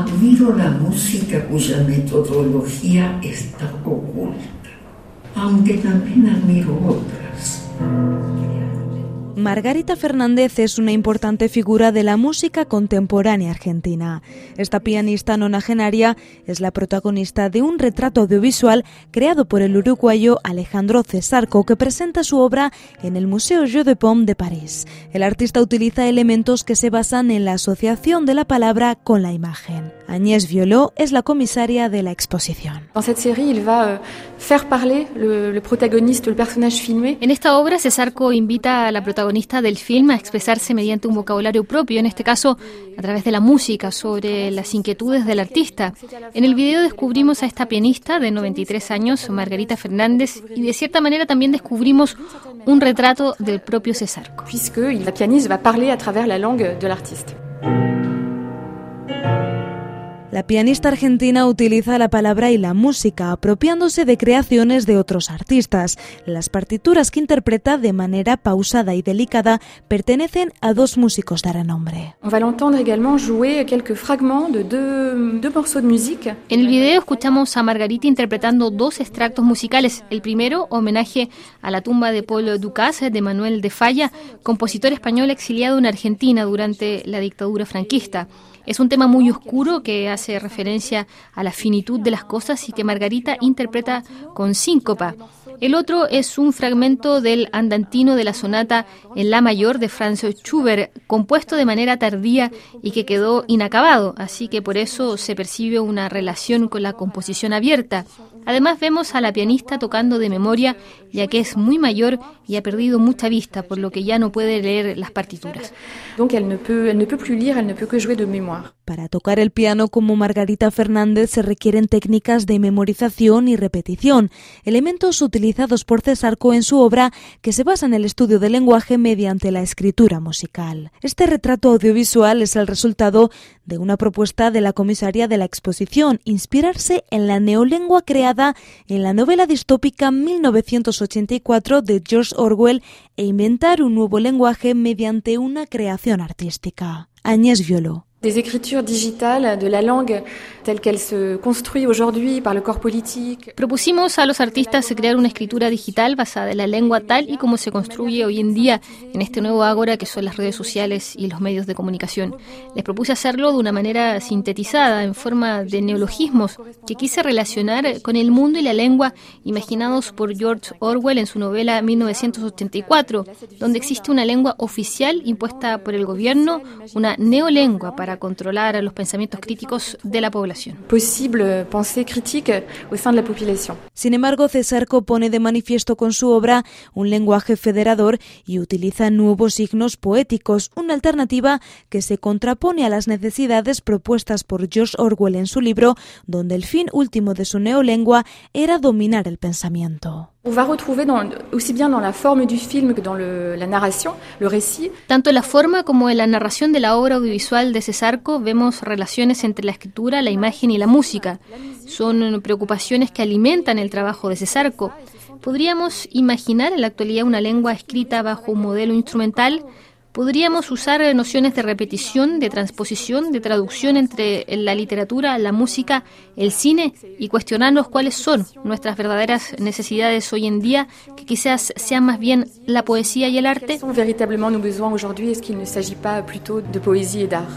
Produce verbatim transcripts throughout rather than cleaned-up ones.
Admiro la música cuya metodología está oculta, aunque también admiro otras. Margarita Fernández es una importante figura de la música contemporánea argentina. Esta pianista nonagenaria es la protagonista de un retrato audiovisual creado por el uruguayo Alejandro Cesarco, que presenta su obra en el Museo Jeu de Paume de París. El artista utiliza elementos que se basan en la asociación de la palabra con la imagen. Agnès Violot es la comisaria de la exposición. En cette série, il va faire parler le, le protagoniste, le personnage filmé. En esta obra, Cesarco invita a la protagonista del film a expresarse mediante un vocabulario propio, en este caso a través de la música, sobre las inquietudes del artista. En el video descubrimos a esta pianista de noventa y tres años, Margarita Fernández, y de cierta manera también descubrimos un retrato del propio Cesarco. Puisque la pianiste va parler a travers la langue de l'artiste. La pianista argentina utiliza la palabra y la música, apropiándose de creaciones de otros artistas. Las partituras que interpreta de manera pausada y delicada pertenecen a dos músicos de renombre. On va l'entendre également jouer quelques fragments de deux, deux morceaux de musique. En el video escuchamos a Margarita interpretando dos extractos musicales. El primero, homenaje a la tumba de Paul Dukas de Manuel de Falla, compositor español exiliado en Argentina durante la dictadura franquista. Es un tema muy oscuro que hace referencia a la finitud de las cosas y que Margarita interpreta con síncopa. El otro es un fragmento del andantino de la sonata en la mayor de Franz Schubert, compuesto de manera tardía y que quedó inacabado, así que por eso se percibe una relación con la composición abierta. Además vemos a la pianista tocando de memoria, ya que es muy mayor y ha perdido mucha vista, por lo que ya no puede leer las partituras. Donc elle ne peut, elle ne peut plus lire, elle ne peut que jouer de mémoire. Para tocar el piano como Margarita Fernández se requieren técnicas de memorización y repetición, elementos utilizados por Cesarco en su obra que se basa en el estudio del lenguaje mediante la escritura musical. Este retrato audiovisual es el resultado de una propuesta de la comisaria de la exposición, inspirarse en la neolengua creada en la novela distópica mil novecientos ochenta y cuatro de George Orwell e inventar un nuevo lenguaje mediante una creación artística. Agnès Violot. Des écritures digitales de la langue telle qu'elle se construit aujourd'hui par le corps politique. Propusimos a los artistas crear una escritura digital basada en la lengua tal y como se construye hoy en día en este nuevo ágora que son las redes sociales y los medios de comunicación. Les propuse hacerlo de una manera sintetizada, en forma de neologismos, que quise relacionar con el mundo y la lengua imaginados por George Orwell en su novela mil novecientos ochenta y cuatro, donde existe una lengua oficial impuesta por el gobierno, una neolengua para controlar los pensamientos críticos de la población. Posible pensée critique au sein de la population. Sin embargo, Cesarco pone de manifiesto con su obra un lenguaje federador y utiliza nuevos signos poéticos, una alternativa que se contrapone a las necesidades propuestas por George Orwell en su libro, donde el fin último de su neolengua era dominar el pensamiento. On va retrouver dans, aussi bien dans la forme du film que dans le, la narration, le récit. Tanto en la forma como en la narración de la obra audiovisual de Cesarco vemos relaciones entre la escritura, la imagen y la música. Son preocupaciones que alimentan el trabajo de Cesarco. ¿Podríamos imaginar en la actualidad una lengua escrita bajo un modelo instrumental? Podríamos usar nociones de repetición, de transposición, de traducción entre la literatura, la música, el cine y cuestionarnos cuáles son nuestras verdaderas necesidades hoy en día, que quizás sean más bien la poesía y el arte. ¿Quels sont véritablement nos besoins aujourd'hui? Est-ce qu'il ne s'agit pas plutôt de poésie et d'art?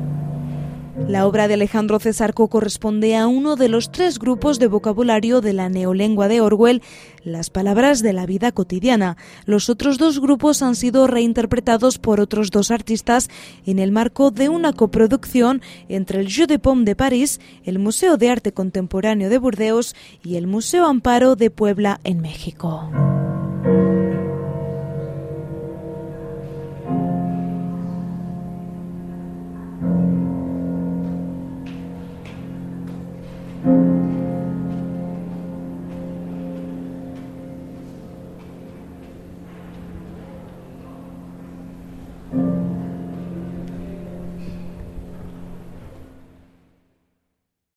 La obra de Alejandro Cesarco corresponde a uno de los tres grupos de vocabulario de la neolengua de Orwell, las palabras de la vida cotidiana. Los otros dos grupos han sido reinterpretados por otros dos artistas en el marco de una coproducción entre el Jeu de Paume de París, el Museo de Arte Contemporáneo de Burdeos y el Museo Amparo de Puebla en México.